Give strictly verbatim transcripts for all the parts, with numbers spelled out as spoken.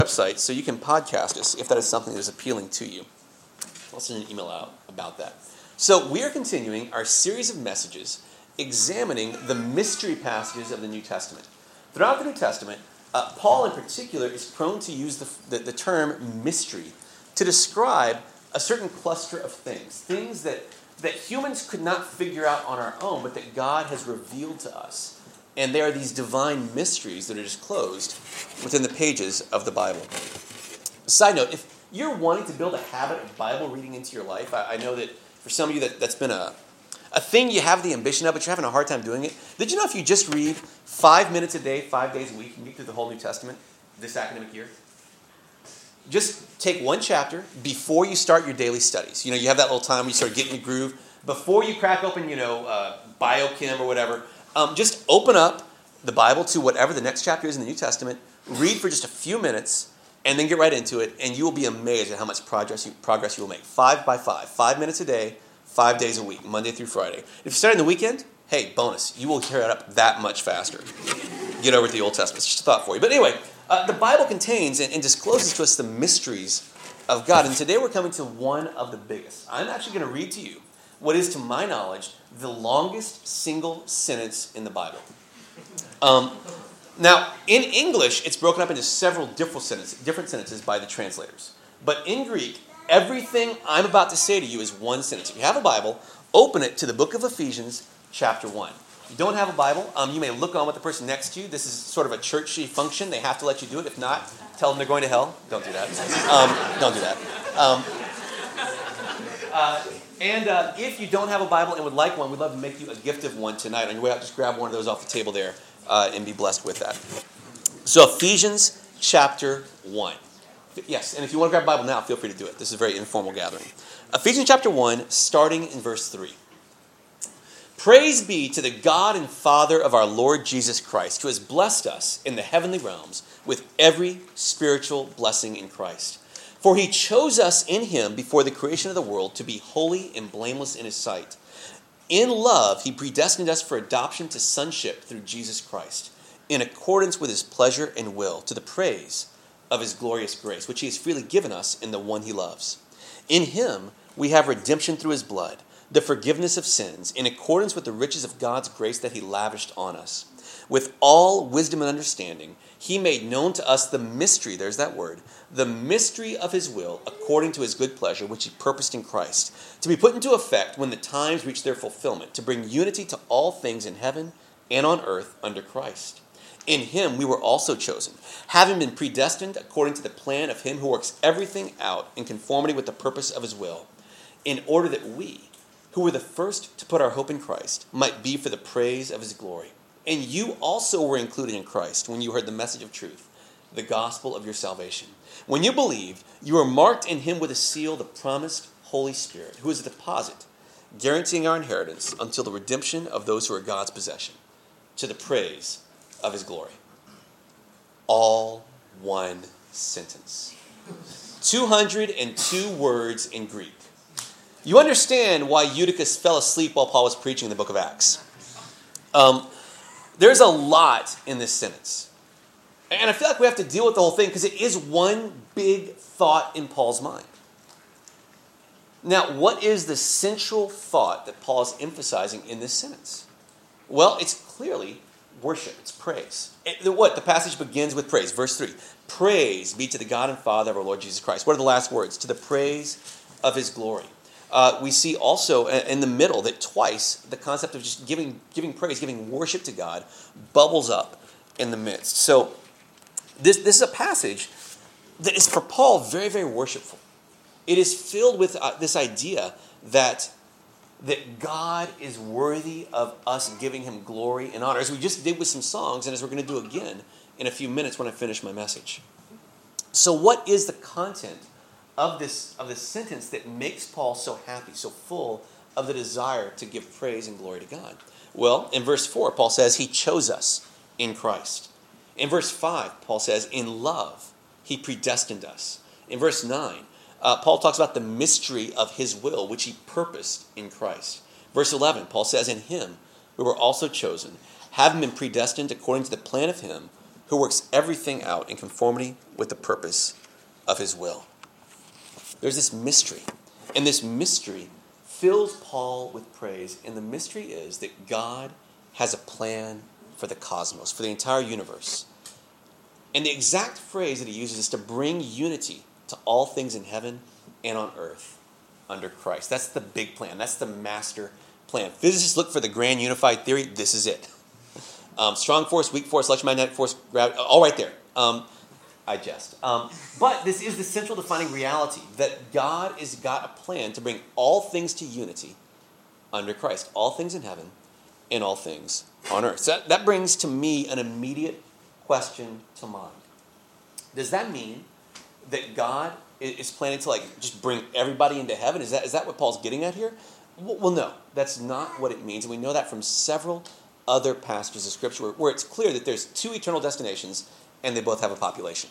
website so you can podcast us if that is something that is appealing to you. I'll send an email out about that. So we are continuing our series of messages examining the mystery passages of the New Testament. Throughout the New Testament, uh, Paul in particular is prone to use the, the, the term mystery to describe a certain cluster of things, things that, that humans could not figure out on our own, but that God has revealed to us. And they are these divine mysteries that are disclosed within the pages of the Bible. Side note, if you're wanting to build a habit of Bible reading into your life, I, I know that for some of you that, that's been a, a thing you have the ambition of, but you're having a hard time doing it. Did you know if you just read five minutes a day, five days a week, you can get through the whole New Testament this academic year? Just take one chapter before you start your daily studies. You know, you have that little time where you start getting the groove. Before you crack open, you know, uh, biochem or whatever, um, just open up the Bible to whatever the next chapter is in the New Testament, read for just a few minutes, and then get right into it, and you will be amazed at how much progress you, progress you will make. Five by five. Five minutes a day, five days a week, Monday through Friday. If you're starting the weekend, hey, bonus. You will carry it up that much faster. Get over to the Old Testament. It's just a thought for you. But anyway, uh, the Bible contains and, and discloses to us the mysteries of God. And today we're coming to one of the biggest. I'm actually going to read to you what is, to my knowledge, the longest single sentence in the Bible. Um, now, in English, it's broken up into several different sentences, different sentences by the translators. But in Greek, everything I'm about to say to you is one sentence. If you have a Bible, open it to the book of Ephesians, chapter one. If you don't have a Bible, um, you may look on with the person next to you. This is sort of a churchy function. They have to let you do it. If not, tell them they're going to hell. Don't do that. Um, don't do that. Um, uh, and uh, if you don't have a Bible and would like one, we'd love to make you a gift of one tonight. On your way out, just grab one of those off the table there uh, and be blessed with that. So Ephesians chapter one. Yes, and if you want to grab a Bible now, feel free to do it. This is a very informal gathering. Ephesians chapter one, starting in verse three. Praise be to the God and Father of our Lord Jesus Christ, who has blessed us in the heavenly realms with every spiritual blessing in Christ. For he chose us in him before the creation of the world to be holy and blameless in his sight. In love, he predestined us for adoption to sonship through Jesus Christ, in accordance with his pleasure and will, to the praise of his glorious grace, which he has freely given us in the one he loves. In him we have redemption through his blood, the forgiveness of sins, in accordance with the riches of God's grace that he lavished on us. With all wisdom and understanding, he made known to us the mystery, there's that word, the mystery of his will, according to his good pleasure, which he purposed in Christ, to be put into effect when the times reach their fulfillment, to bring unity to all things in heaven and on earth under Christ. In him we were also chosen, having been predestined according to the plan of him who works everything out in conformity with the purpose of his will, in order that we, who were the first to put our hope in Christ, might be for the praise of his glory. And you also were included in Christ when you heard the message of truth, the gospel of your salvation. When you believed, you were marked in him with a seal, the promised Holy Spirit, who is a deposit, guaranteeing our inheritance until the redemption of those who are God's possession, to the praise of his glory. All one sentence. two hundred two words in Greek. You understand why Eutychus fell asleep while Paul was preaching in the book of Acts. Um, there's a lot in this sentence. And I feel like we have to deal with the whole thing because it is one big thought in Paul's mind. Now, what is the central thought that Paul is emphasizing in this sentence? Well, it's clearly worship. It's praise. It, the, what? The passage begins with praise. Verse three. Praise be to the God and Father of our Lord Jesus Christ. What are the last words? To the praise of his glory. Uh, we see also in the middle that twice the concept of just giving giving praise, giving worship to God bubbles up in the midst. So this, this is a passage that is for Paul very, very worshipful. It is filled with uh, this idea that, that God is worthy of us giving him glory and honor, as we just did with some songs and as we're going to do again in a few minutes when I finish my message. So what is the content of this of this sentence that makes Paul so happy, so full of the desire to give praise and glory to God? Well, in verse four, Paul says he chose us in Christ. In verse five, Paul says in love, he predestined us. In verse nine, uh, Paul talks about the mystery of his will, which he purposed in Christ. Verse eleven, Paul says in him we were also chosen, having been predestined according to the plan of him who works everything out in conformity with the purpose of his will. There's this mystery, and this mystery fills Paul with praise, and the mystery is that God has a plan for the cosmos, for the entire universe. And the exact phrase that he uses is to bring unity to all things in heaven and on earth under Christ. That's the big plan. That's the master plan. Physicists look for the grand unified theory. This is it. Um, strong force, weak force, electromagnetic force, gravity, all right there. Um, I jest. Um, but this is the central defining reality, that God has got a plan to bring all things to unity under Christ. All things in heaven and all things on earth. So that, that brings to me an immediate question to mind. Does that mean that God is planning to like just bring everybody into heaven? Is that is that what Paul's getting at here? Well, no, that's not what it means. And we know that from several other passages of Scripture where, where it's clear that there's two eternal destinations and they both have a population.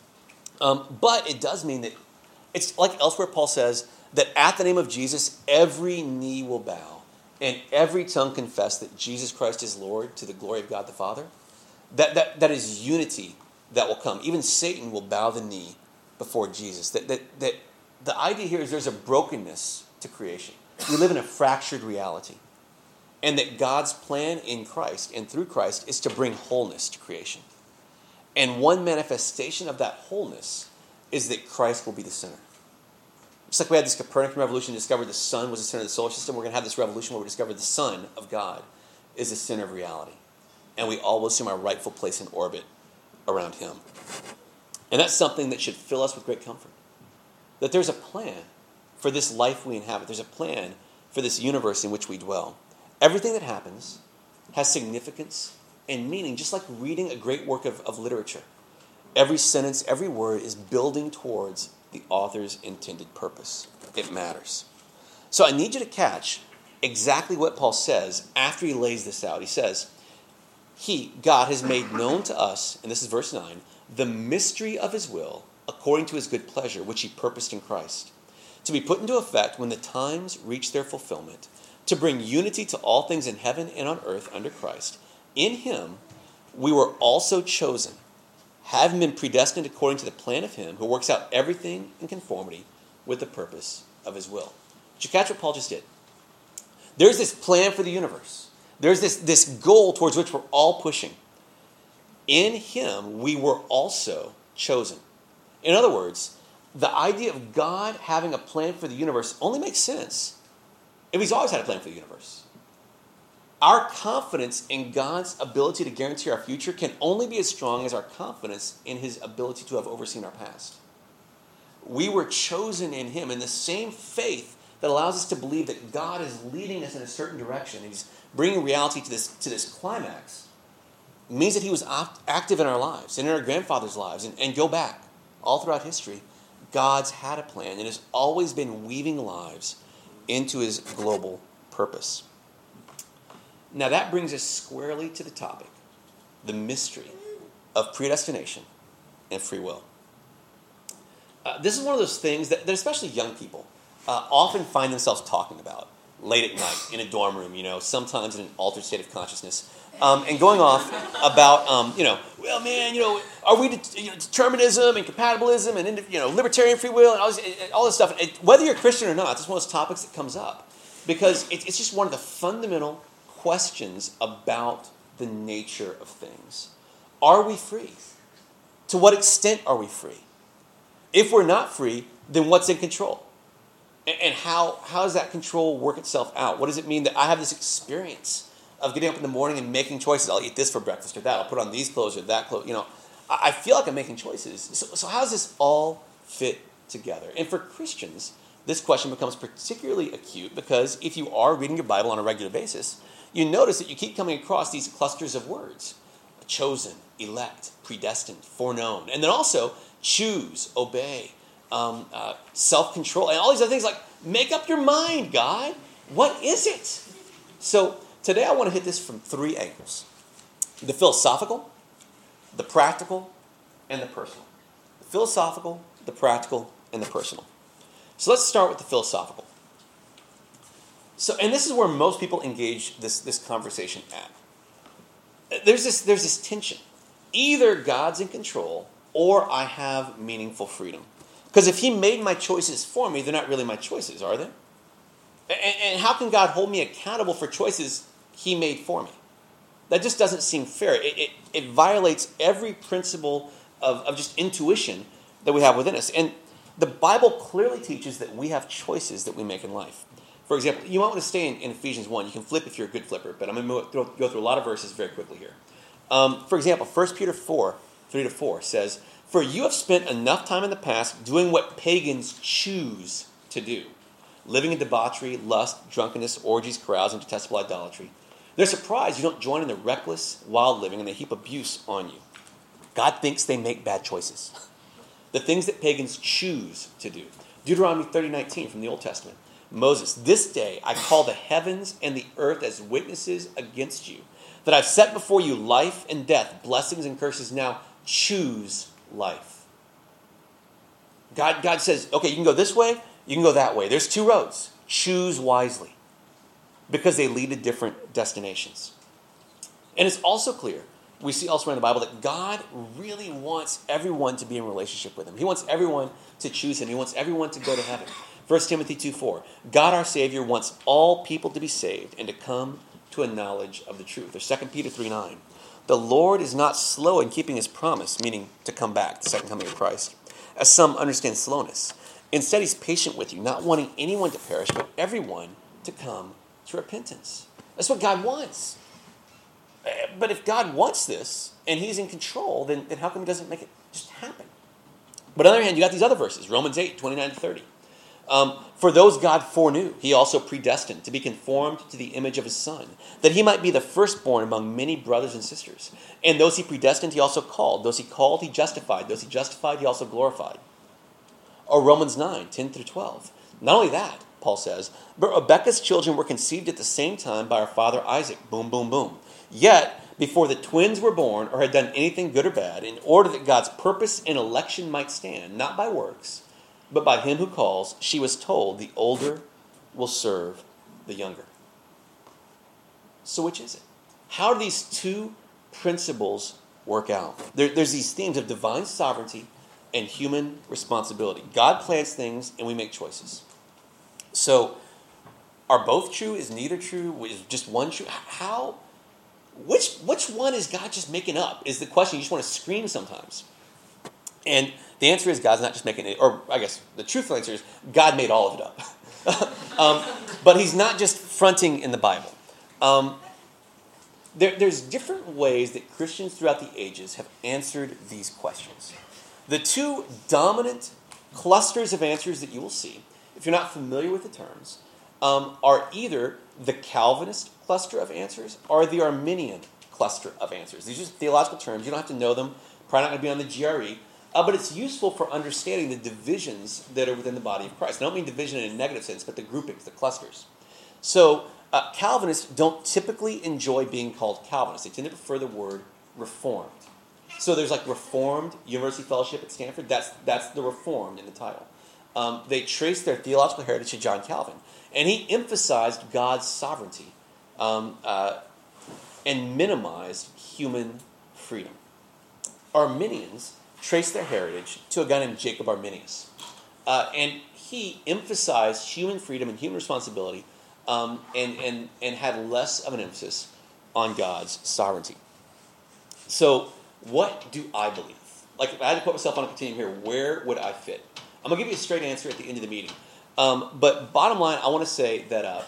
Um, but it does mean that it's like elsewhere Paul says that at the name of Jesus, every knee will bow and every tongue confess that Jesus Christ is Lord to the glory of God the Father. That, that, that is unity that will come. Even Satan will bow the knee before Jesus. That, that, that the idea here is there's a brokenness to creation. We live in a fractured reality. And that God's plan in Christ and through Christ is to bring wholeness to creation. And one manifestation of that wholeness is that Christ will be the center. Just like we had this Copernican revolution that discovered the sun was the center of the solar system, we're going to have this revolution where we discover the Son of God is the center of reality. And we all will assume our rightful place in orbit around him. And that's something that should fill us with great comfort. That there's a plan for this life we inhabit. There's a plan for this universe in which we dwell. Everything that happens has significance and meaning, just like reading a great work of, of literature. Every sentence, every word is building towards the author's intended purpose. It matters. So I need you to catch exactly what Paul says after he lays this out. He says, He, God, has made known to us, and this is verse nine, the mystery of his will, according to his good pleasure, which he purposed in Christ, to be put into effect when the times reach their fulfillment, to bring unity to all things in heaven and on earth under Christ. In him we were also chosen, having been predestined according to the plan of him who works out everything in conformity with the purpose of his will. Did you catch what Paul just did? There's this plan for the universe. There's this, this goal towards which we're all pushing. In him we were also chosen. In other words, the idea of God having a plan for the universe only makes sense if he's always had a plan for the universe. Our confidence in God's ability to guarantee our future can only be as strong as our confidence in his ability to have overseen our past. We were chosen in him, in the same faith that allows us to believe that God is leading us in a certain direction. He's bringing reality to this, to this climax. It means that he was act- active in our lives and in our grandfathers' lives. And, and go back all throughout history, God's had a plan and has always been weaving lives into his global purpose. Now that brings us squarely to the topic, the mystery of predestination and free will. Uh, this is one of those things that, that especially young people uh, often find themselves talking about late at night in a dorm room, you know, sometimes in an altered state of consciousness, um, and going off about, um, you know, well, man, you know, are we det- you know, determinism and compatibilism and, you know, libertarian free will and all this, and all this stuff. And whether you're a Christian or not, it's one of those topics that comes up because it, it's just one of the fundamental questions about the nature of things. Are we free? To what extent are we free? If we're not free, then what's in control? And, and how, how does that control work itself out? What does it mean that I have this experience of getting up in the morning and making choices? I'll eat this for breakfast or that. I'll put on these clothes or that clothes. You know, I, I feel like I'm making choices. So, so how does this all fit together? And for Christians, this question becomes particularly acute because if you are reading your Bible on a regular basis, you notice that you keep coming across these clusters of words. Chosen, elect, predestined, foreknown. And then also choose, obey, um, uh, self-control, and all these other things like make up your mind, God. What is it? So today I want to hit this from three angles. The philosophical, the practical, and the personal. The philosophical, the practical, and the personal. So let's start with the philosophical. So, and this is where most people engage this, this conversation at. There's this, there's this tension either God's in control or I have meaningful freedom. Because if he made my choices for me, they're not really my choices, are they? And, and how can God hold me accountable for choices he made for me? That just doesn't seem fair. It, it, it violates every principle of, of just intuition that we have within us. And the Bible clearly teaches that we have choices that we make in life. For example, you might want to stay in, in Ephesians one. You can flip if you're a good flipper, but I'm going to go, go through a lot of verses very quickly here. Um, for example, First Peter four, three to four says, "For you have spent enough time in the past doing what pagans choose to do, living in debauchery, lust, drunkenness, orgies, carousing, detestable idolatry. They're surprised you don't join in the reckless, wild living, and they heap abuse on you." God thinks they make bad choices. The things that pagans choose to do. Deuteronomy thirty nineteen from the Old Testament. Moses, "This day I call the heavens and the earth as witnesses against you, that I've set before you life and death, blessings and curses. Now choose life." God, God says, okay, you can go this way, you can go that way. There's two roads. Choose wisely, because they lead to different destinations. And it's also clear, we see elsewhere in the Bible, that God really wants everyone to be in relationship with him. He wants everyone to choose him. He wants everyone to go to heaven. First Timothy two four, God our Savior wants all people to be saved and to come to a knowledge of the truth. Or Second Peter three nine, "The Lord is not slow in keeping his promise," meaning to come back, the second coming of Christ, "as some understand slowness. Instead, he's patient with you, not wanting anyone to perish, but everyone to come to repentance." That's what God wants. But if God wants this, and he's in control, then, then how come he doesn't make it just happen? But on the other hand, you got these other verses, Romans eight, twenty-nine to thirty. Um, "For those God foreknew, he also predestined to be conformed to the image of his Son, that he might be the firstborn among many brothers and sisters. And those he predestined, he also called. Those he called, he justified. Those he justified, he also glorified." Or Romans nine, ten through twelve. "Not only that," Paul says, "but Rebekah's children were conceived at the same time by our father Isaac." Boom, boom, boom. "Yet, before the twins were born or had done anything good or bad, in order that God's purpose and election might stand, not by works, but by him who calls, she was told, the older will serve the younger." So which is it? How do these two principles work out? There, there's these themes of divine sovereignty and human responsibility. God plans things and we make choices. So are both true? Is neither true? Is just one true? How? Which, which one is God just making up is the question. You just want to scream sometimes. And the answer is God's not just making it, or I guess the truthful answer is God made all of it up. um, but he's not just fronting in the Bible. Um, there, there's different ways that Christians throughout the ages have answered these questions. The two dominant clusters of answers that you will see, if you're not familiar with the terms, um, are either the Calvinist cluster of answers or the Arminian cluster of answers. These are theological terms. You don't have to know them. Probably not going to be on the G R E. Uh, but it's useful for understanding the divisions that are within the body of Christ. I don't mean division in a negative sense, but the groupings, the clusters. So uh, Calvinists don't typically enjoy being called Calvinists. They tend to prefer the word Reformed. So there's like Reformed University Fellowship at Stanford. That's that's the Reformed in the title. Um, they trace their theological heritage to John Calvin. And he emphasized God's sovereignty um, uh, and minimized human freedom. Arminians trace their heritage to a guy named Jacob Arminius. Uh, and he emphasized human freedom and human responsibility um, and, and, and had less of an emphasis on God's sovereignty. So what do I believe? Like if I had to put myself on a continuum here, where would I fit? I'm going to give you a straight answer at the end of the meeting. Um, but bottom line, I want to say that uh,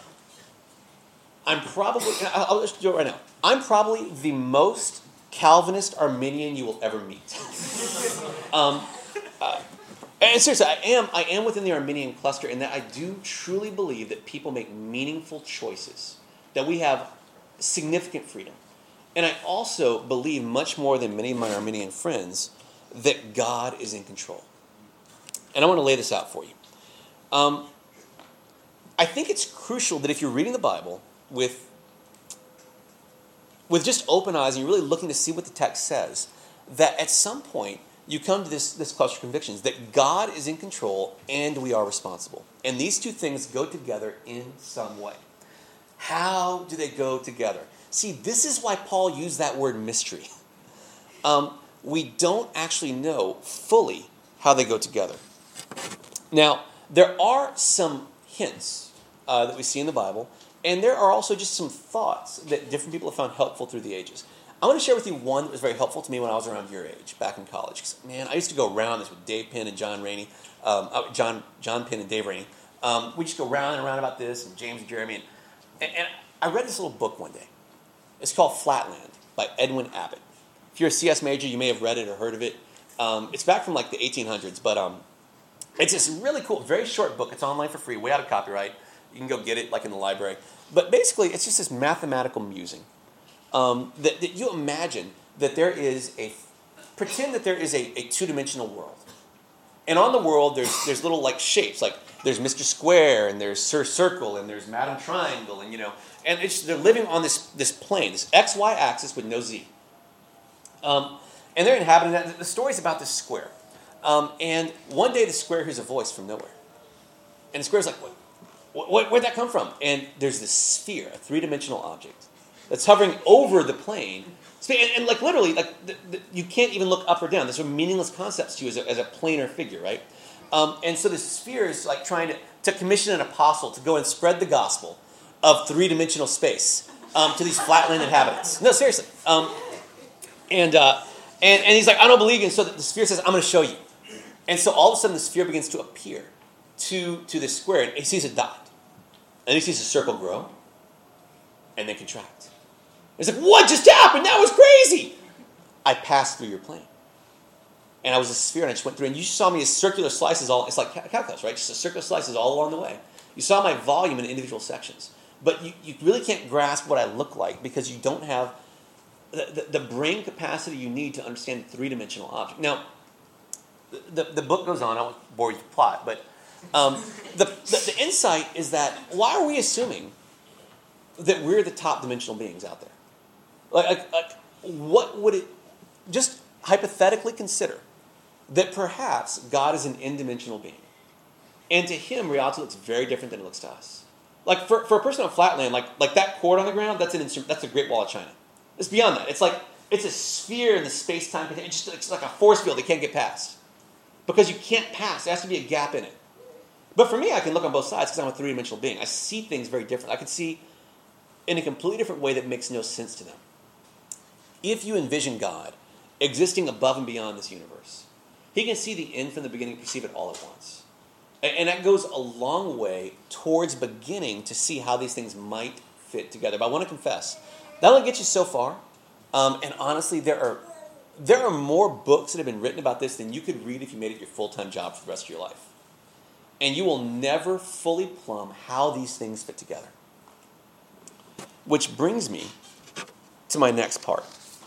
I'm probably, I'll, I'll just do it right now. I'm probably the most Calvinist Arminian you will ever meet. um, uh, and seriously, I am I am within the Arminian cluster in that I do truly believe that people make meaningful choices, that we have significant freedom. And I also believe, much more than many of my Arminian friends, that God is in control. And I want to lay this out for you. Um, I think it's crucial that if you're reading the Bible with with just open eyes and you're really looking to see what the text says, that at some point you come to this, this cluster of convictions that God is in control and we are responsible. And these two things go together in some way. How do they go together? See, this is why Paul used that word mystery. um, we don't actually know fully how they go together. Now, there are some hints uh, that we see in the Bible, and there are also just some thoughts that different people have found helpful through the ages. I want to share with you one that was very helpful to me when I was around your age, back in college. 'Cause, man, I used to go around this with Dave Penn and John Rainey, um, uh, John John Penn and Dave Rainey. Um, we just go round and around about this, and James and Jeremy. And, and, and I read this little book one day. It's called Flatland by Edwin Abbott. If you're a C S major, you may have read it or heard of it. Um, it's back from like the eighteen hundreds, but um, it's this really cool, very short book. It's online for free, way out of copyright. You can go get it like in the library. But basically, it's just this mathematical musing. Um, that, that you imagine that there is a, pretend that there is a, a two-dimensional world. And on the world, there's there's little like shapes, like there's Mister Square, and there's Sir Circle, and there's Madam Triangle, and you know, and it's, they're living on this, this plane, this X Y axis with no Z. Um, and they're inhabiting that. The story's about this square. Um, and one day the square hears a voice from nowhere. And the square's like, what, what, where'd that come from? And there's this sphere, a three-dimensional object, that's hovering over the plane. And, and like literally, like the, the, you can't even look up or down. These are meaningless concepts to you as a, as a planar figure, right? Um, and so this sphere is like trying to, to commission an apostle to go and spread the gospel of three-dimensional space um, to these flatland inhabitants. No, seriously. Um, and, uh, and and he's like, I don't believe you. And so the sphere says, I'm going to show you. And so all of a sudden the sphere begins to appear to, to this square. And he sees a dot. And he sees a circle grow and then contract. He's like, what just happened? That was crazy. I passed through your plane. And I was a sphere and I just went through. And you saw me as circular slices all, it's like calculus, right? Just circular slices all along the way. You saw my volume in individual sections. But you, you really can't grasp what I look like because you don't have the, the, the brain capacity you need to understand a three-dimensional object. Now, the, the, the book goes on. I won't bore you with the plot. But um, the, the, the insight is that why are we assuming that we're the top dimensional beings out there? Like, like, like, what would it, just hypothetically consider that perhaps God is an n-dimensional being. And to him, reality looks very different than it looks to us. Like, for, for a person on flatland, like, like that cord on the ground, that's an instrument, that's a Great Wall of China. It's beyond that. It's like, it's a sphere in the space-time, it's just it's like a force field they can't get past. Because you can't pass. There has to be a gap in it. But for me, I can look on both sides because I'm a three-dimensional being. I see things very different. I can see in a completely different way that makes no sense to them. If you envision God existing above and beyond this universe, he can see the end from the beginning and perceive it all at once. And that goes a long way towards beginning to see how these things might fit together. But I want to confess, that only gets you so far. Um, and honestly, there are there are more books that have been written about this than you could read if you made it your full-time job for the rest of your life. And you will never fully plumb how these things fit together. Which brings me to my next part.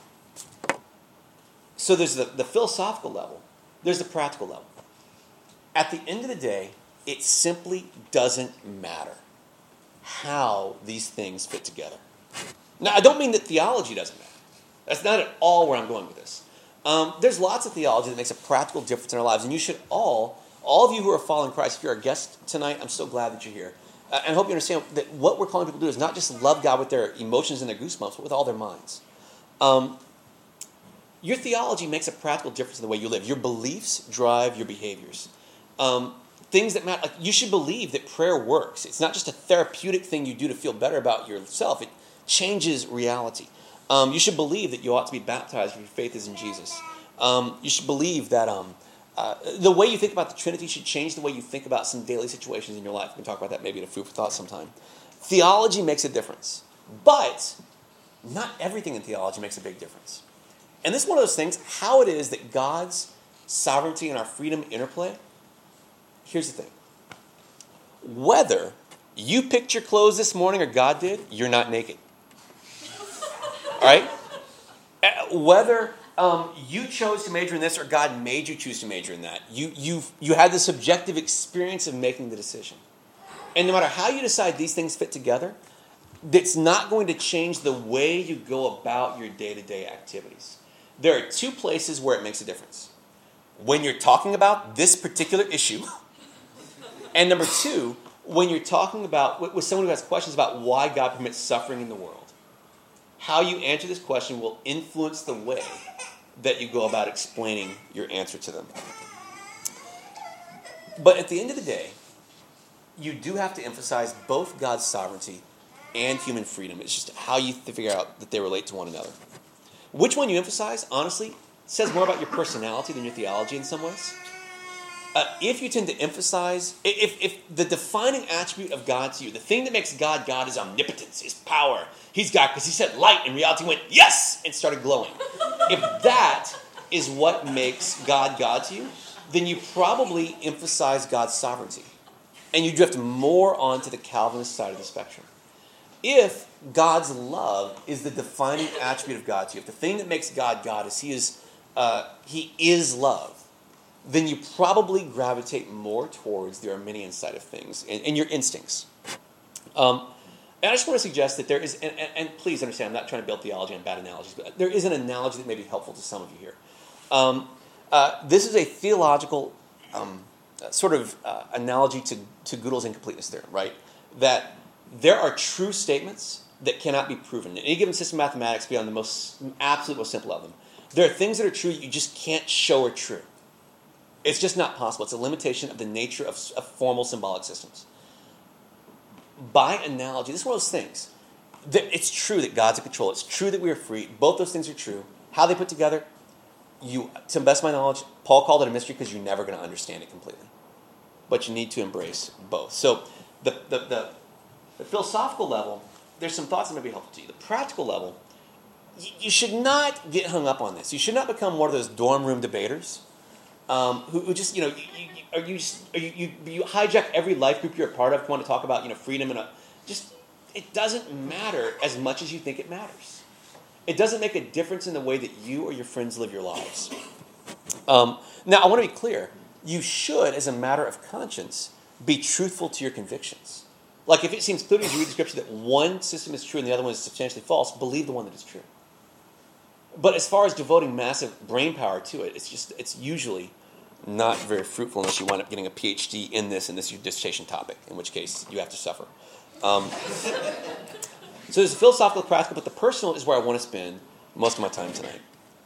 So there's the, the philosophical level. There's the practical level. At the end of the day, it simply doesn't matter how these things fit together. Now, I don't mean that theology doesn't matter. That's not at all where I'm going with this. Um, there's lots of theology that makes a practical difference in our lives, and you should all, all of you who are following Christ, if you're a guest tonight, I'm so glad that you're here. Uh, and I hope you understand that what we're calling people to do is not just love God with their emotions and their goosebumps, but with all their minds. Um, your theology makes a practical difference in the way you live. Your beliefs drive your behaviors. Um, things that matter, like you should believe that prayer works. It's not just a therapeutic thing you do to feel better about yourself. It changes reality. Um, you should believe that you ought to be baptized if your faith is in Jesus. Um, you should believe that um, uh, the way you think about the Trinity should change the way you think about some daily situations in your life. We can talk about that maybe in a food for thought sometime. Theology makes a difference, but not everything in theology makes a big difference. And this is one of those things, how it is that God's sovereignty and our freedom interplay. Here's the thing. Whether you picked your clothes this morning or God did, you're not naked. All right? Whether um, you chose to major in this or God made you choose to major in that, you you you had the subjective experience of making the decision. And no matter how you decide these things fit together, it's not going to change the way you go about your day-to-day activities. There are two places where it makes a difference. When you're talking about this particular issue, and number two, when you're talking about, with someone who has questions about why God permits suffering in the world. How you answer this question will influence the way that you go about explaining your answer to them. But at the end of the day, you do have to emphasize both God's sovereignty and human freedom. It's just how you figure out that they relate to one another. Which one you emphasize, honestly, says more about your personality than your theology in some ways. Uh, if you tend to emphasize, if, if the defining attribute of God to you, the thing that makes God God is omnipotence, is power. He's God because he said light, and reality went, yes, and started glowing. If that is what makes God God to you, then you probably emphasize God's sovereignty. And you drift more onto the Calvinist side of the spectrum. If God's love is the defining attribute of God to you, if the thing that makes God God is he is, uh, he is love, then you probably gravitate more towards the Arminian side of things and, and your instincts. Um, and I just want to suggest that there is, and, and, and please understand, I'm not trying to build theology on bad analogies, but there is an analogy that may be helpful to some of you here. Um, uh, this is a theological um, sort of uh, analogy to, to Gödel's incompleteness theorem, right? That there are true statements that cannot be proven. In any given system of mathematics, beyond the most absolute most simple of them, there are things that are true that you just can't show are true. It's just not possible. It's a limitation of the nature of, of formal symbolic systems. By analogy, this is one of those things. That it's true that God's in control. It's true that we are free. Both those things are true. How they put together, you, to the best of my knowledge, Paul called it a mystery because you're never going to understand it completely. But you need to embrace both. So the, the, the, the philosophical level, there's some thoughts that may be helpful to you. The practical level, you, you should not get hung up on this. You should not become one of those dorm room debaters Um, who, who just, you know, you, you, are you, just, are you, you you hijack every life group you're a part of, want to talk about, you know, freedom and a, just, it doesn't matter as much as you think it matters. It doesn't make a difference in the way that you or your friends live your lives. Um, now, I want to be clear. You should, as a matter of conscience, be truthful to your convictions. Like, if it seems clear as you read the scripture that one system is true and the other one is substantially false, believe the one that is true. But as far as devoting massive brain power to it, it's just, it's usually not very fruitful unless you wind up getting a P H D in this and this is your dissertation topic, in which case you have to suffer. Um, so there's a philosophical, practical, but the personal is where I want to spend most of my time tonight.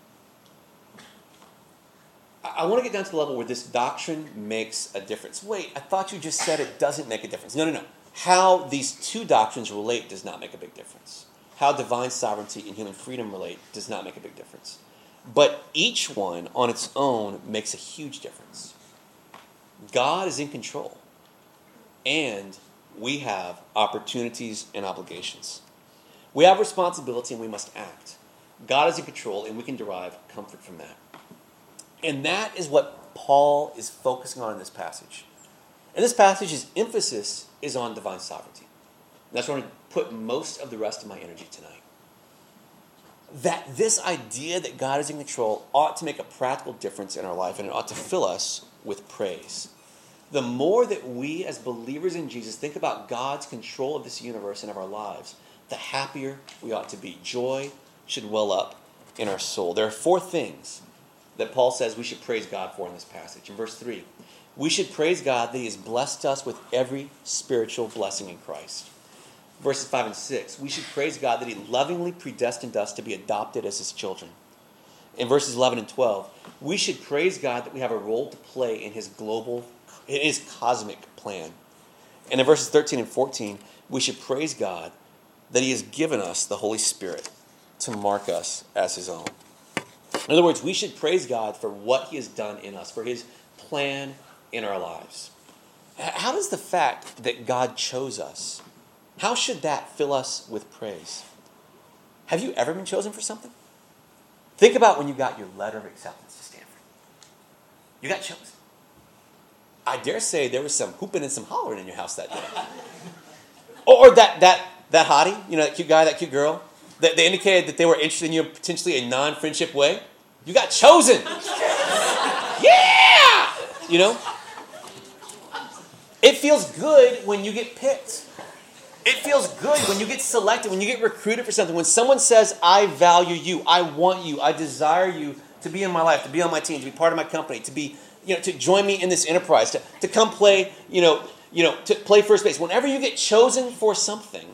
I, I want to get down to the level where this doctrine makes a difference. Wait, I thought you just said it doesn't make a difference. No, no, no. How these two doctrines relate does not make a big difference. How divine sovereignty and human freedom relate does not make a big difference. But each one on its own makes a huge difference. God is in control, and we have opportunities and obligations. We have responsibility, and we must act. God is in control, and we can derive comfort from that. And that is what Paul is focusing on in this passage. In this passage, his emphasis is on divine sovereignty. And that's where I'm going to put most of the rest of my energy tonight. That this idea that God is in control ought to make a practical difference in our life, and it ought to fill us with praise. The more that we as believers in Jesus think about God's control of this universe and of our lives, the happier we ought to be. Joy should well up in our soul. There are four things that Paul says we should praise God for in this passage. In verse three, we should praise God that he has blessed us with every spiritual blessing in Christ. Verses five and six, we should praise God that he lovingly predestined us to be adopted as his children. In verses eleven and twelve, we should praise God that we have a role to play in his global, in his cosmic plan. And in verses thirteen and fourteen, we should praise God that he has given us the Holy Spirit to mark us as his own. In other words, we should praise God for what he has done in us, for his plan in our lives. How does the fact that God chose us, how should that fill us with praise? Have you ever been chosen for something? Think about when you got your letter of acceptance to Stanford. You got chosen. I dare say there was some hooping and some hollering in your house that day. Or, or that that that hottie, you know, that cute guy, that cute girl, that they indicated that they were interested in you in potentially a non-friendship way. You got chosen. Yeah! You know? It feels good when you get picked. It feels good when you get selected, when you get recruited for something. When someone says, I value you, I want you, I desire you to be in my life, to be on my team, to be part of my company, to be, you know, to join me in this enterprise, to, to come play, you know, you know, to play first base. Whenever you get chosen for something,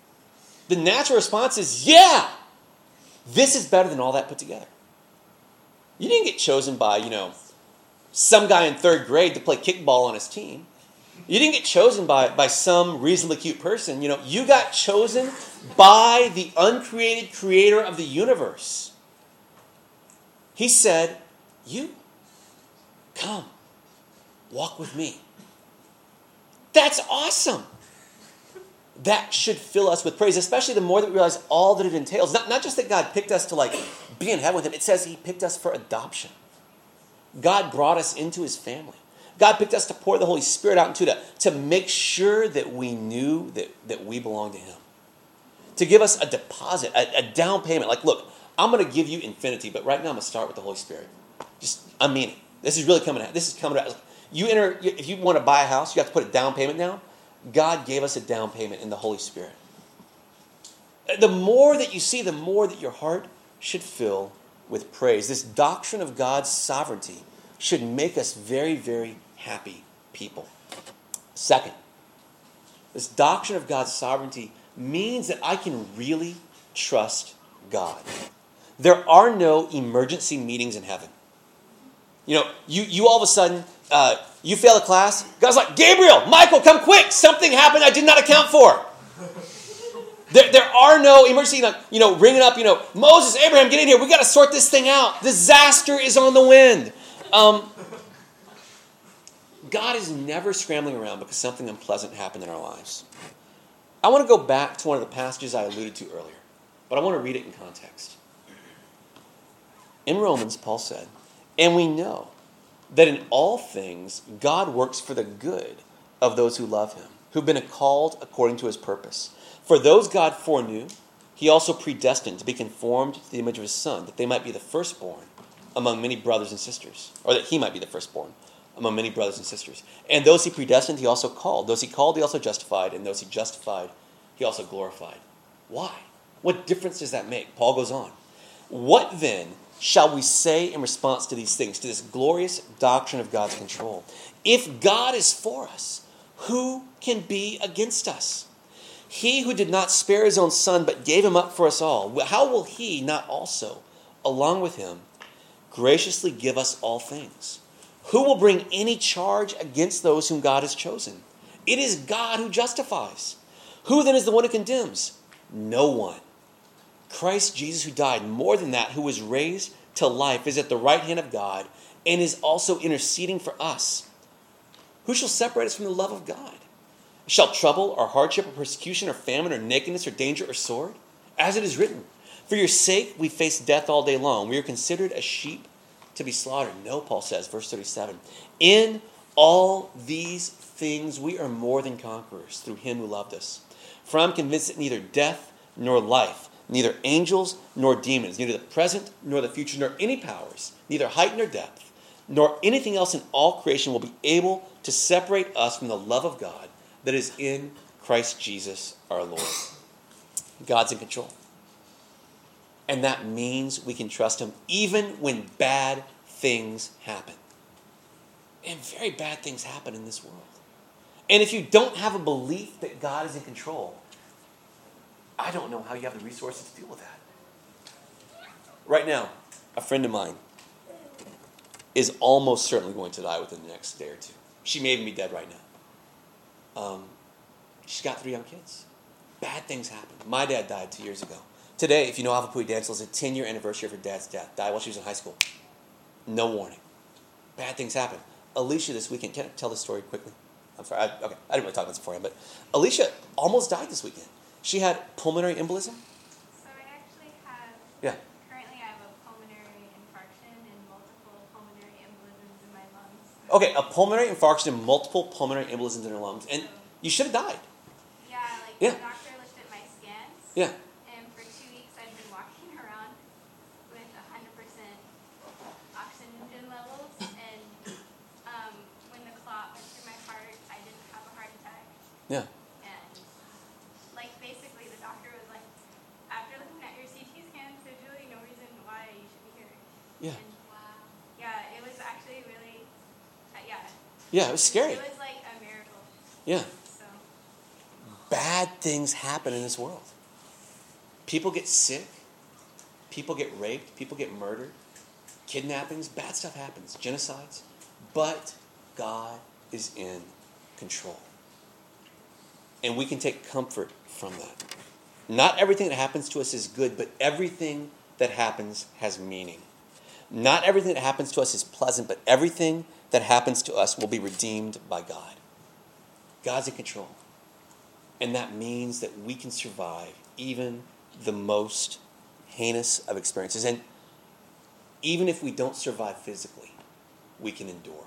the natural response is, yeah, this is better than all that put together. You didn't get chosen by, you know, some guy in third grade to play kickball on his team. You didn't get chosen by, by some reasonably cute person. You know, you got chosen by the uncreated creator of the universe. He said, you, come, walk with me. That's awesome. That should fill us with praise, especially the more that we realize all that it entails. Not, not just that God picked us to like be in heaven with him. It says he picked us for adoption. God brought us into his family. God picked us to pour the Holy Spirit out into to, to make sure that we knew that, that we belonged to him. To give us a deposit, a, a down payment. Like, look, I'm going to give you infinity, but right now I'm going to start with the Holy Spirit. Just, I mean it. This is really coming out. This is coming out. You enter, if you want to buy a house, you have to put a down payment down. God gave us a down payment in the Holy Spirit. The more that you see, the more that your heart should fill with praise. This doctrine of God's sovereignty should make us very, very happy people. Second, this doctrine of God's sovereignty means that I can really trust God. There are no emergency meetings in heaven. You know, you, you all of a sudden, uh, you fail a class. God's like, Gabriel, Michael, come quick. Something happened I did not account for. There, there are no emergency, you know, ringing up, you know, Moses, Abraham, get in here. We got to sort this thing out. Disaster is on the wind. Um, God is never scrambling around because something unpleasant happened in our lives. I want to go back to one of the passages I alluded to earlier, but I want to read it in context. In Romans, Paul said, and we know that in all things God works for the good of those who love him, who've been called according to his purpose. For those God foreknew, he also predestined to be conformed to the image of his Son, that they might be the firstborn among many brothers and sisters, or that he might be the firstborn among many brothers and sisters. And those he predestined, he also called. Those he called, he also justified. And those he justified, he also glorified. Why? What difference does that make? Paul goes on. What then shall we say in response to these things, to this glorious doctrine of God's control? If God is for us, who can be against us? He who did not spare his own Son, but gave him up for us all, how will he not also, along with him, graciously give us all things? Who will bring any charge against those whom God has chosen? It is God who justifies. Who then is the one who condemns? No one. Christ Jesus, who died, more than that, who was raised to life, is at the right hand of God and is also interceding for us. Who shall separate us from the love of God? Shall trouble or hardship or persecution or famine or nakedness or danger or sword? As it is written, for your sake we face death all day long. We are considered as sheep to be slaughtered. No, Paul says, verse thirty-seven. In all these things we are more than conquerors through him who loved us. For I am convinced that neither death nor life, neither angels nor demons, neither the present nor the future, nor any powers, neither height nor depth, nor anything else in all creation will be able to separate us from the love of God that is in Christ Jesus our Lord. God's in control. And that means we can trust him even when bad things happen. And very bad things happen in this world. And if you don't have a belief that God is in control, I don't know how you have the resources to deal with that. Right now, a friend of mine is almost certainly going to die within the next day or two. She may even be dead right now. Um, she's got three young kids. Bad things happen. My dad died two years ago. Today, if you know Alpha Pui Dancel, it's a ten-year anniversary of her dad's death. Died while she was in high school. No warning. Bad things happen. Alicia this weekend, can I tell this story quickly? I'm sorry. I, okay, I didn't really talk about this beforehand, but Alicia almost died this weekend. She had pulmonary embolism. So I actually have, Yeah. currently I have a pulmonary infarction and multiple pulmonary embolisms in my lungs. Okay, a pulmonary infarction and multiple pulmonary embolisms in her lungs. And you should have died. Yeah, like Yeah. the doctor looked at my scans. Yeah. And for two weeks I've been walking around with one hundred percent oxygen levels. And um, when the clot went through my heart, I didn't have a heart attack. Yeah. And like basically the doctor was like, after looking at your C T scans, there's really no reason why you should be here. Yeah. And wow. Yeah, it was actually really, uh, yeah. Yeah, it was scary. It was like a miracle. Yeah. So. Bad things happen in this world. People get sick. People get raped. People get murdered. kidnappings, bad stuff happens, genocides. But God is in control. And we can take comfort from that. Not everything that happens to us is good, but everything that happens has meaning. Not everything that happens to us is pleasant, but everything that happens to us will be redeemed by God. God's in control. And that means that we can survive even the most heinous of experiences. And even if we don't survive physically, we can endure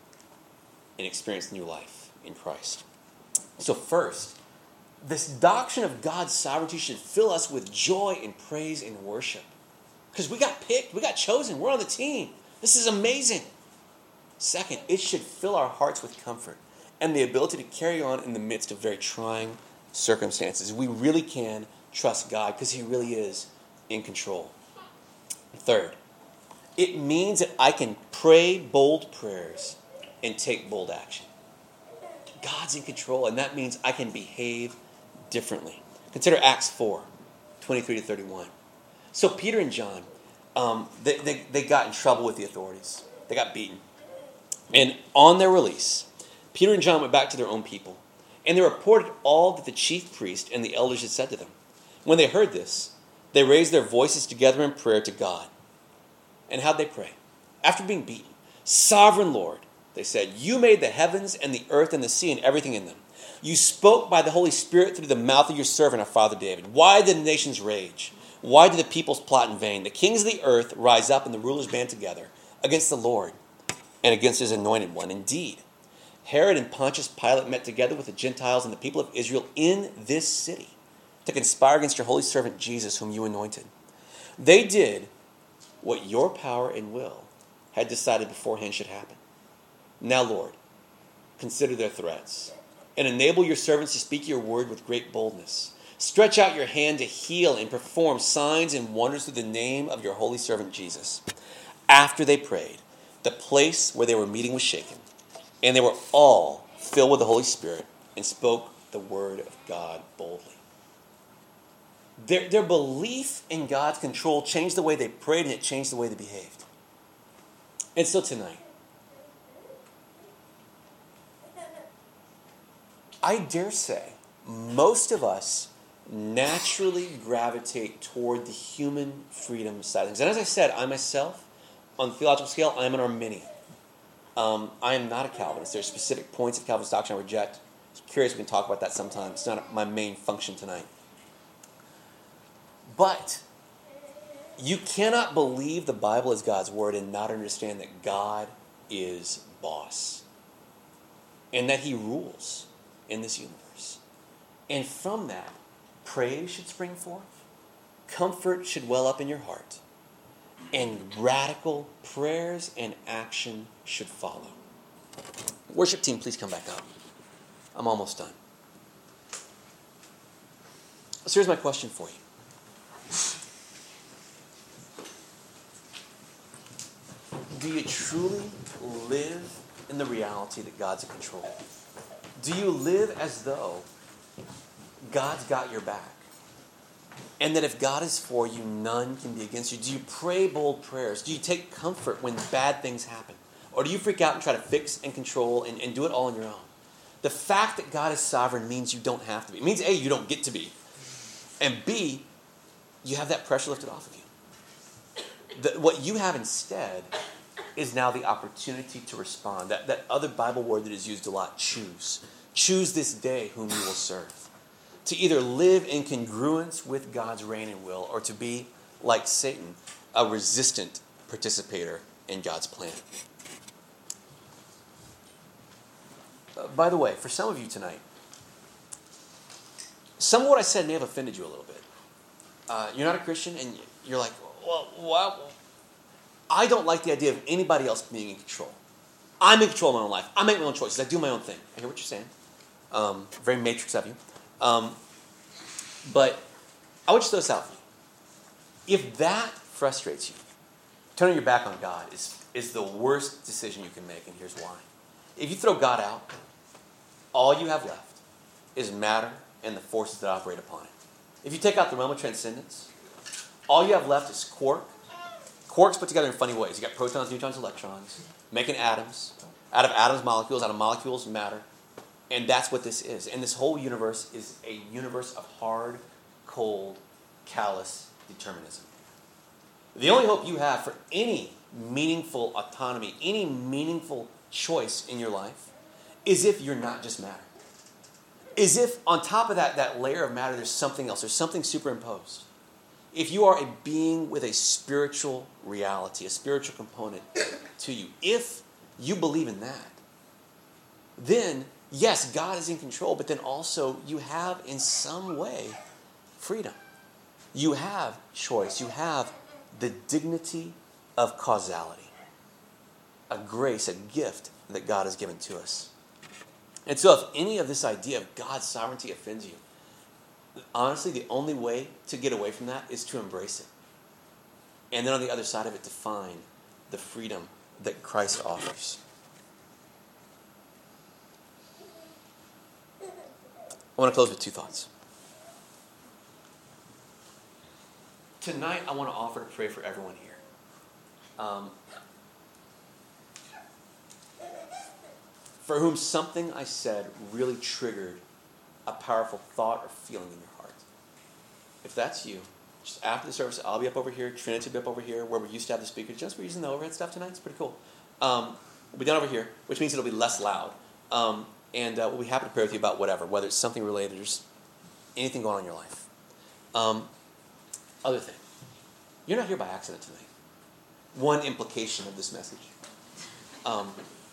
and experience new life in Christ. So first, this doctrine of God's sovereignty should fill us with joy and praise and worship. Because we got picked, we got chosen, we're on the team. This is amazing. Second, it should fill our hearts with comfort and the ability to carry on in the midst of very trying circumstances. We really can trust God because he really is in control. Third, it means that I can pray bold prayers and take bold action. God's in control, and that means I can behave differently. Consider Acts four, twenty-three to thirty-one. So Peter and John, um, they, they, they got in trouble with the authorities. They got beaten. And on their release, Peter and John went back to their own people, and they reported all that the chief priest and the elders had said to them. When they heard this, they raised their voices together in prayer to God. And how'd they pray? After being beaten, Sovereign Lord, they said, you made the heavens and the earth and the sea and everything in them. You spoke by the Holy Spirit through the mouth of your servant, our father David. Why did the nations rage? Why do the peoples plot in vain? The kings of the earth rise up and the rulers band together against the Lord and against his anointed one. Indeed, Herod and Pontius Pilate met together with the Gentiles and the people of Israel in this city to conspire against your holy servant Jesus, whom you anointed. They did what your power and will had decided beforehand should happen. Now, Lord, consider their threats and enable your servants to speak your word with great boldness. Stretch out your hand to heal and perform signs and wonders through the name of your holy servant Jesus. After they prayed, the place where they were meeting was shaken, and they were all filled with the Holy Spirit and spoke the word of God boldly. Their, their belief in God's control changed the way they prayed, and it changed the way they behaved. And so tonight, I dare say most of us naturally gravitate toward the human freedom side of things. And as I said, I myself, on the theological scale, I'm an Arminian. Um, I am not a Calvinist. There are specific points of Calvinist doctrine I reject. I'm curious, we can talk about that sometime. It's not my main function tonight. But you cannot believe the Bible is God's word and not understand that God is boss and that he rules in this universe. And from that, praise should spring forth, comfort should well up in your heart, and radical prayers and action should follow. Worship team, please come back up. I'm almost done. So here's my question for you. Do you truly live in the reality that God's in control? Do you live as though God's got your back? And that if God is for you, none can be against you? Do you pray bold prayers? Do you take comfort when bad things happen? Or do you freak out and try to fix and control and, and do it all on your own? The fact that God is sovereign means you don't have to be. It means A, you don't get to be. And B, you have that pressure lifted off of you. The, what you have instead is now the opportunity to respond. That, that other Bible word that is used a lot, choose. Choose this day whom you will serve. To either live in congruence with God's reign and will, or to be, like Satan, a resistant participator in God's plan. Uh, by the way, for some of you tonight, some of what I said may have offended you a little bit. Uh, you're not a Christian, and you're like, well, wow. I don't like the idea of anybody else being in control. I'm in control of my own life. I make my own choices. I do my own thing. I hear what you're saying. Um, very matrix of you. Um, but I would just throw this out for you. If that frustrates you, turning your back on God is, is the worst decision you can make, and here's why. If you throw God out, all you have left is matter and the forces that operate upon it. If you take out the realm of transcendence, all you have left is quark, Quarks put together in funny ways. You got protons, neutrons, electrons, making atoms. Out of atoms, molecules. Out of molecules, matter. And that's what this is. And this whole universe is a universe of hard, cold, callous determinism. The only hope you have for any meaningful autonomy, any meaningful choice in your life, is if you're not just matter. Is if on top of that, that layer of matter, there's something else. There's something superimposed. If you are a being with a spiritual reality, a spiritual component to you, if you believe in that, then, yes, God is in control, but then also you have, in some way, freedom. You have choice. You have the dignity of causality, a grace, a gift that God has given to us. And so if any of this idea of God's sovereignty offends you, honestly, the only way to get away from that is to embrace it. And then on the other side of it, to find the freedom that Christ offers. I want to close with two thoughts. Tonight, I want to offer to pray for everyone here. Um, for whom something I said really triggered a powerful thought or feeling in your heart. If that's you, just after the service, I'll be up over here, Trinity will be up over here, where we used to have the speakers. Just we're using the overhead stuff tonight. It's pretty cool. Um, we'll be down over here, which means it'll be less loud. Um, and uh, we'll be happy to pray with you about whatever, whether it's something related or just anything going on in your life. Um, other thing, you're not here by accident tonight. One implication of this message. Um,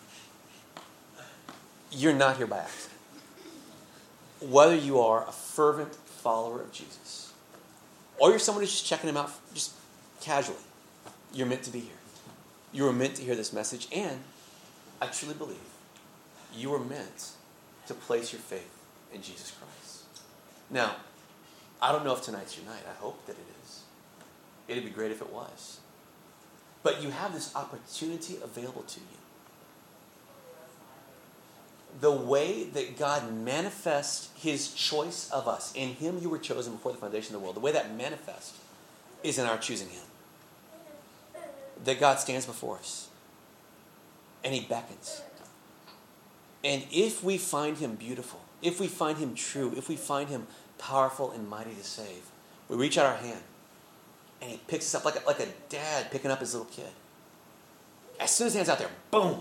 you're not here by accident. Whether you are a fervent follower of Jesus, or you're someone who's just checking him out just casually, you're meant to be here. You were meant to hear this message, and I truly believe you were meant to place your faith in Jesus Christ. Now, I don't know if tonight's your night. I hope that it is. It'd be great if it was. But you have this opportunity available to you. The way that God manifests his choice of us, in him you were chosen before the foundation of the world, the way that manifests is in our choosing him. That God stands before us and he beckons. And if we find him beautiful, if we find him true, if we find him powerful and mighty to save, we reach out our hand and he picks us up like a, like a dad picking up his little kid. As soon as the hand's out there, boom!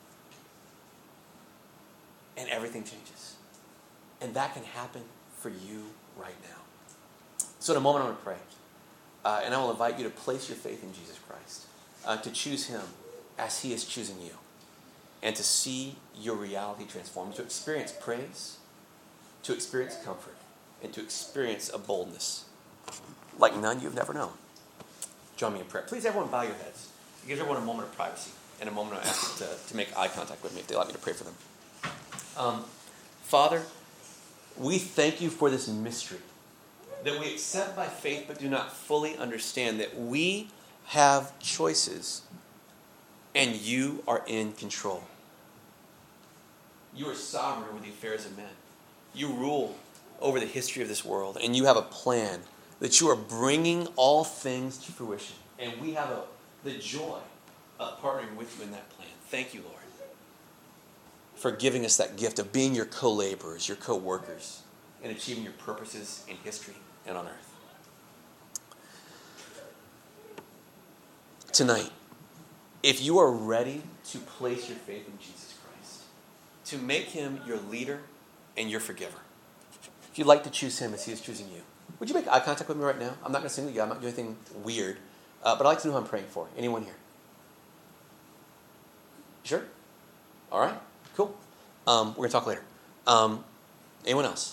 And everything changes. And that can happen for you right now. So in a moment I'm going to pray. Uh, and I will invite you to place your faith in Jesus Christ. Uh, to choose him as he is choosing you. And to see your reality transformed. To experience praise. To experience comfort. And to experience a boldness like none you've never known. Join me in prayer. Please, everyone, bow your heads. Give everyone a moment of privacy. And a moment I ask them to, to make eye contact with me if they allow me to pray for them. Um, Father, we thank you for this mystery that we accept by faith but do not fully understand, that we have choices and you are in control. You are sovereign over the affairs of men. You rule over the history of this world, and you have a plan that you are bringing all things to fruition. And we have a, the joy of partnering with you in that plan. Thank you, Lord, for giving us that gift of being your co-laborers, your co-workers, in achieving your purposes in history and on earth. Tonight, if you are ready to place your faith in Jesus Christ, to make him your leader and your forgiver, if you'd like to choose him as he is choosing you, would you make eye contact with me right now? I'm not going to single you. I'm not doing anything weird. Uh, but I'd like to know who I'm praying for. Anyone here? Sure? All right. Cool. Um, we're going to talk later. Um, anyone else?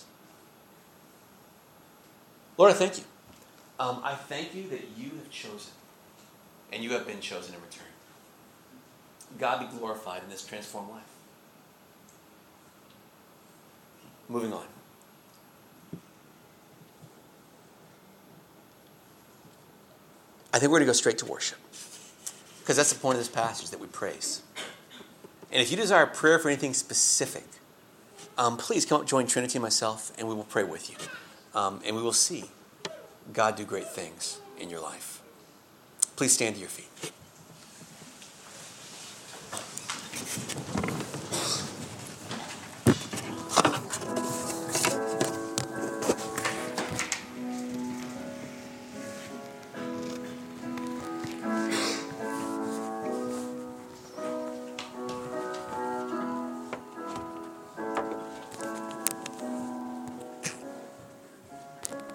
Lord, I thank you. Um, I thank you that you have chosen, and you have been chosen in return. God be glorified in this transformed life. Moving on. I think we're going to go straight to worship, because that's the point of this passage, that we praise. And if you desire prayer for anything specific, um, please come up, join Trinity and myself, and we will pray with you. Um, and we will see God do great things in your life. Please stand to your feet.